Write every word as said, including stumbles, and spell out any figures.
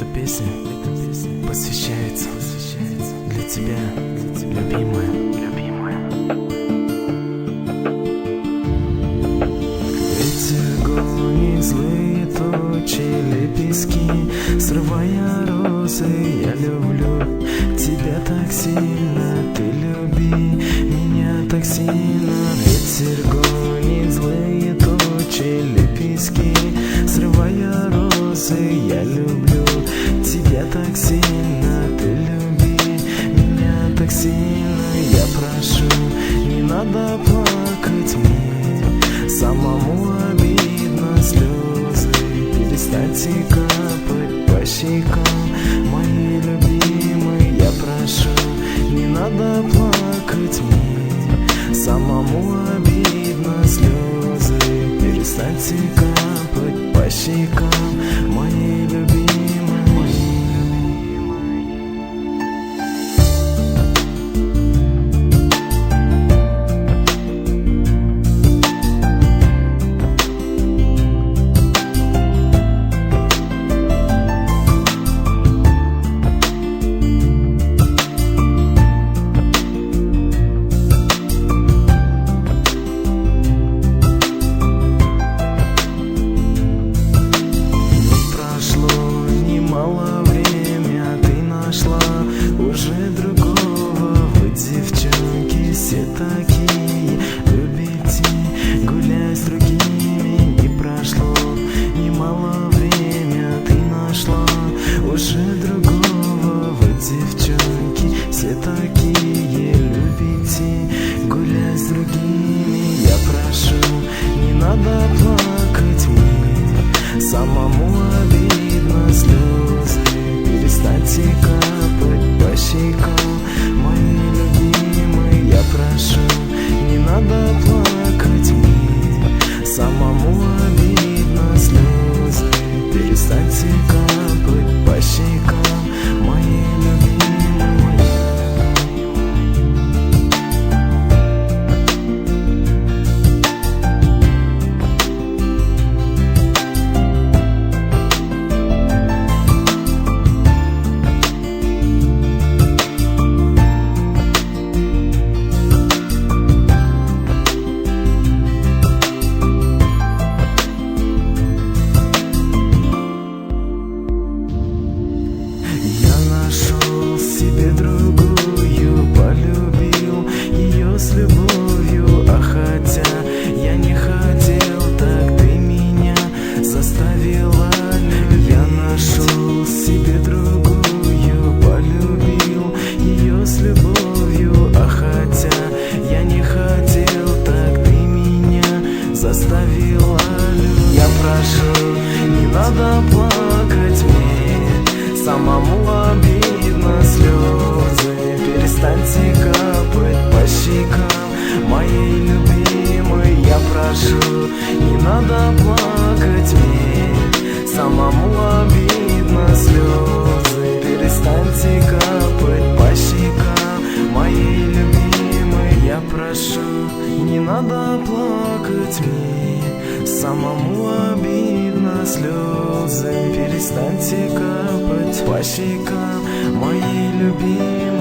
Эта песня посвящается для тебя, любимая, любимая. Ветер гонит злые тучи, лепестки, срывая розы. Я люблю тебя так сильно, ты люби меня так сильно. Ветер гонит злые тучи, лепестки, срывая розы. Я люблю тебя так сильно, ты люби меня так сильно. Я прошу, не надо плакать мне, самому обидно слезы. Перестаньте капать по щекам, мои любимые. Я прошу, не надо плакать мне, самому обидно слезы. Перестаньте капать по щекам, мои любимые. Уже другого, вы, девчонки, все такие, любите гулять с другими. Не прошло немало время, ты нашла уже другого. Вы, девчонки, все такие, любите гулять с другими. Я прошу, не надо плакать мне, самому обидно слезы. Перестаньте капать по щекам, мои любимые. Я прошу, не надо плакать мне, самому обидно слезы. Перестаньте капать по щекам, мои любимые. Нашел себе другую, полюбил ее с любовью. А хотя я не хотел, так ты меня заставила. Я нашел себе другую, полюбил ее с любовью. А хотя я не хотел, так ты меня заставила. Я прошу, не надо плакать мне, самому обидно слезы. Перестаньте капать по щекам, мои любимые. Я прошу, не надо плакать мне, самому обидно слезы. Перестаньте капать по щекам, мои любимые. Я прошу, не надо плакать мне, самому обидно слезы. Перестаньте капать по щекам, мои любимые.